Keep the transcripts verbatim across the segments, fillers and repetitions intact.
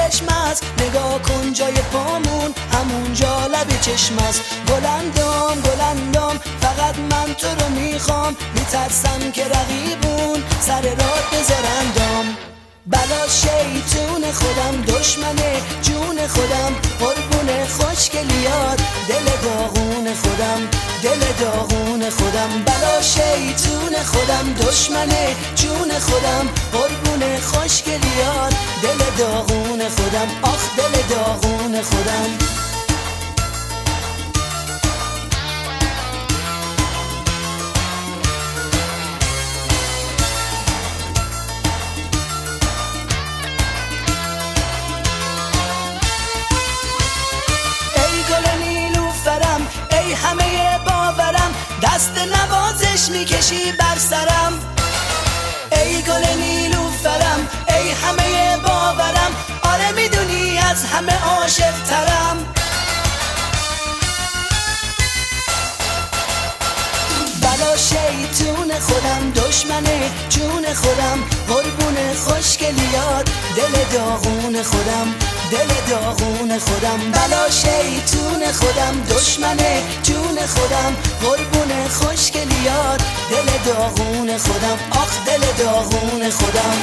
کرشم است، نگاه کن جای پامون همونجا لب چشم است. گلندام گلندام فقط من تو رو میخوام، میترسم که رقیبون سر راه بذارندام. بلا شیطون خودم، دشمن جون خودم، قربون خوشگلیات دل داغون خودم، دل داغون خودم. بلا شیطون خودم، دشمن جون خودم، قربون خوشگلیات دل داغون خودم، آخ دل داغون خودم. همه باورم دست نوازش میکشی بر سرم. ای گل نیلوفرم، ای همه باورم، آره میدونی از همه عاشق ترم. بلا شیطون خودم، دشمن جون خودم، قربون خوشگلیات دل داغون خودم، دل داغون خودم. بلا شیطون خودم، دشمن جون خودم، قربون خوشگلیات دل داغون خودم، آخ دل داغون خودم.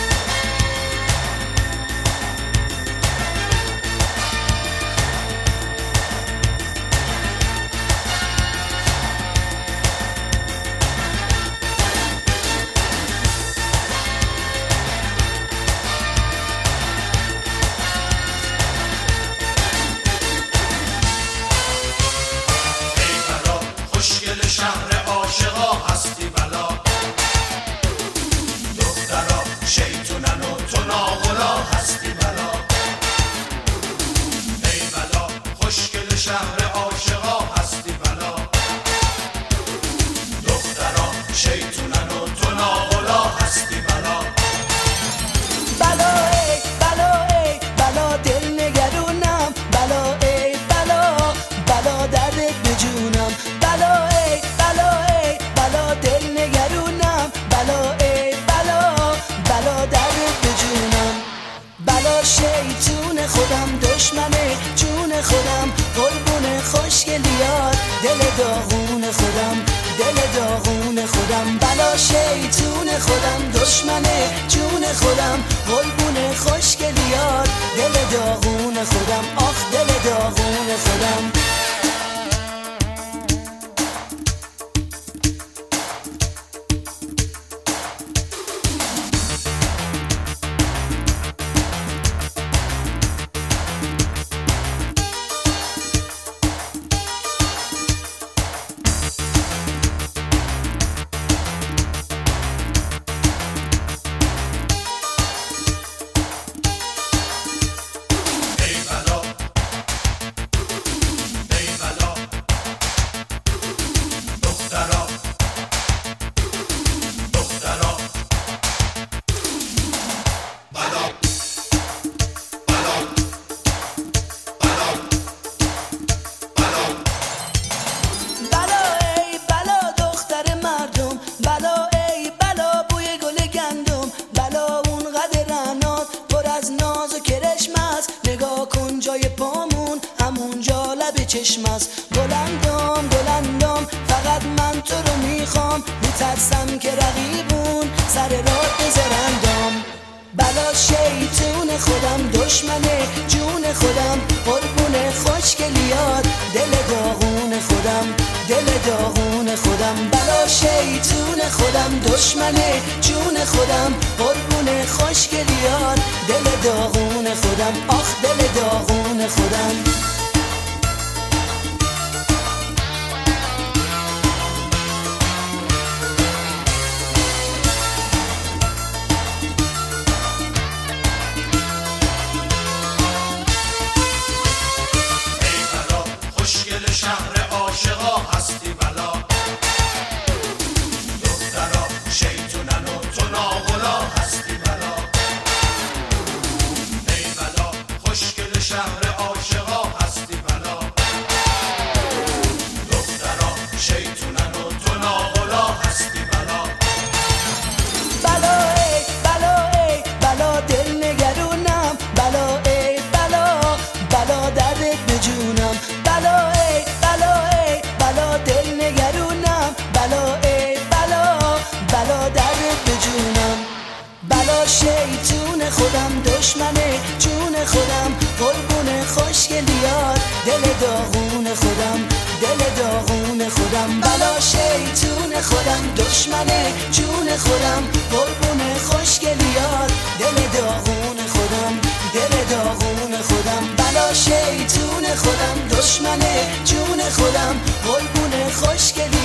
شهر عاشقا هستی بلا، دخترا شیطونن و تو ناغلا هستی بلا. ای بلا خوشگل شهر عاشقا هستی بلا، دخترا شیطونن و تو ناغلا هستی بلا. بلا ای بلا ای بلا دل نگرونم، بلا ای بلا بلا دردت به جونم. بلا ای بلا ای بلا دل نگرونم، بلا ای بلا بلا دردت به جونم. بلا شیطون خودم، دشمن جون خودم، قربون خوشگلیات دل داغون خودم، دل داغون خودم. بلا شیطون خودم، دشمن جون خودم، قربون خوشگلیات دل داغون خودم، آخ دل داغون خودم. چشم است. گلندام گلندام فقط من تو رو میخوام، میترسم که رقیبون سر راه بذارندام. بلا شیطون خودم، دشمن جون خودم، قربون خوشگلیات دل داغون خودم، دل داغون خودم. بلا شیطون خودم، دشمن جون خودم، قربون خوشگلیات دل داغون خودم، آخ دل داغون خودم. شهر عاشقا هستی بلا، دخترا شیطونن و تو ناغلا هستی بلا. ای بلا خوشگل شهر عاشقا هستی خودم دشمنه جون خودم قربون خوشگلیات دل داغون خودم دل داغون خودم بلا شیطون خودم دشمنه جون خودم قربون خوشگلیات دل داغون خودم دل داغون خودم بلا شیطون خودم دشمنه جون خودم قربون خوشگلیات